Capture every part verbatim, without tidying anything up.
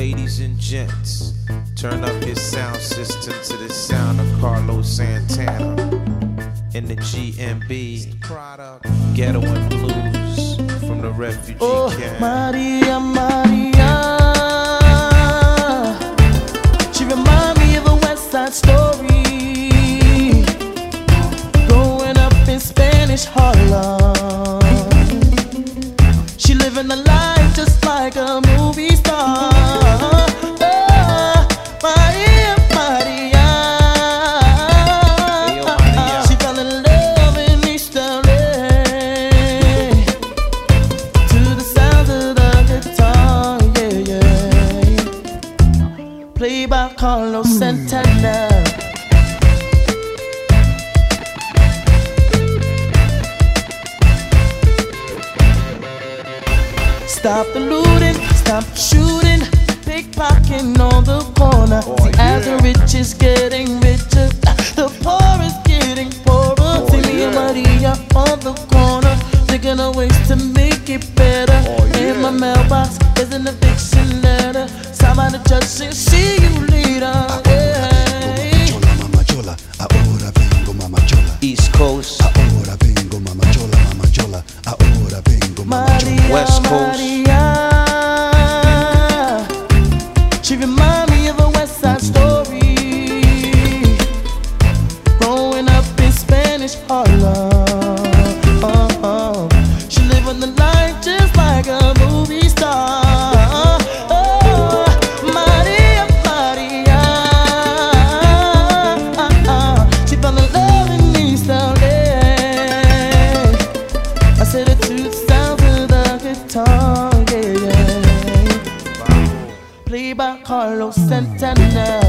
Ladies and gents, turn up your sound system to the sound of Carlos Santana in the G M B, Ghetto and Blues from the refugee oh, camp. Maria, Maria, she remind me of a West Side Story, growing up in Spanish Harlem. She living a life just like a movie star. Played by Carlos Santana. Stop the looting, stop the shooting, pickpocketing on the corner. Oh, See, yeah. as the rich is getting richer, the poor is getting poorer. Oh, See me yeah. and Maria on the corner, thinking of ways to make it better. Oh, yeah. In my mailbox is an eviction letter. Somebody just say, see you later. Yeah. Mama chola, ahora vengo mama chola. East Coast, Ahora vengo mama chola, mama chola. Ahora vengo mama chola. Maria, West Coast. Maria, she remind me of a West Side Story, growing up in Spanish Harlem. Uh-huh. She living the life just like a movie star. Oh, Maria, Maria, she fell in love in East L A. I said it to the sound of the guitar, yeah, yeah. Played by Carlos Santana.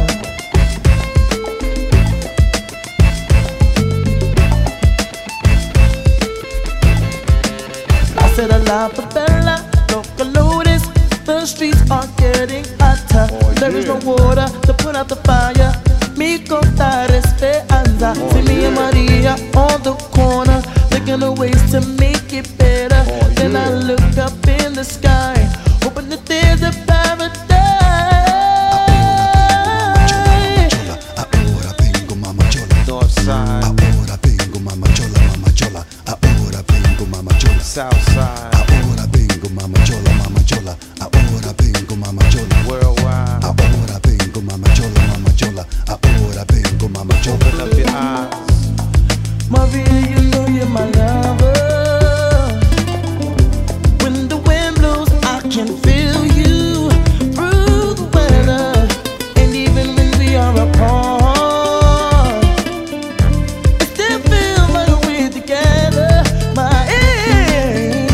I said a la favela, local lotus. The streets are getting hotter. Oh, There is yeah. no water to put out the fire. Mi contar esperanza. Oh, See me and yeah. Maria on the corner, thinking of ways to make it better. Oh, Then I yeah. look up in the sky, hoping that there's a paradise. Chola, ahora vengo mama chola. North Side, Ahora vengo mama chola, mama chola. Ahora vengo mama chola. South Side, Ahora vengo mama chola, mama chola. Ahora vengo mama chola. worldwide. Ahora vengo mama chola, mama chola. Ahora vengo mama chola. Open up your eyes. Maria, you know you're my lover. When the wind blows, I can feel you through the weather. And even when we are apart, it still feels like we're together. Maria,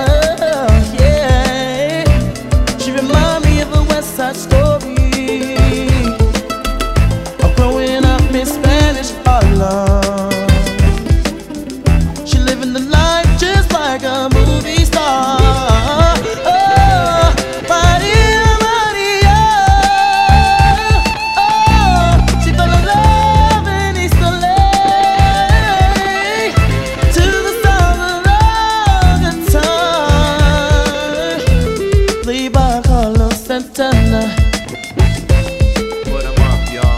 yeah. She remind me of a West Side Story, of growing up in Spanish Harlem. She living the life just like a movie star. Oh, Maria, Maria, oh, she fell in love in East L A to the sound of the guitar. Played by Carlos Santana. Put 'em up, y'all.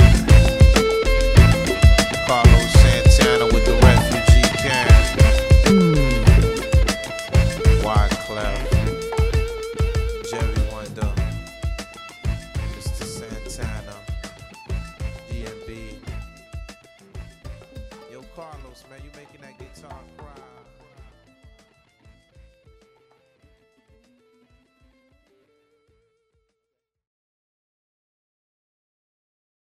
Carlos Santana with the refugee camp. Wyclef, Jerry Wonder, Mister Santana, G M B. Yo, Carlos, man, you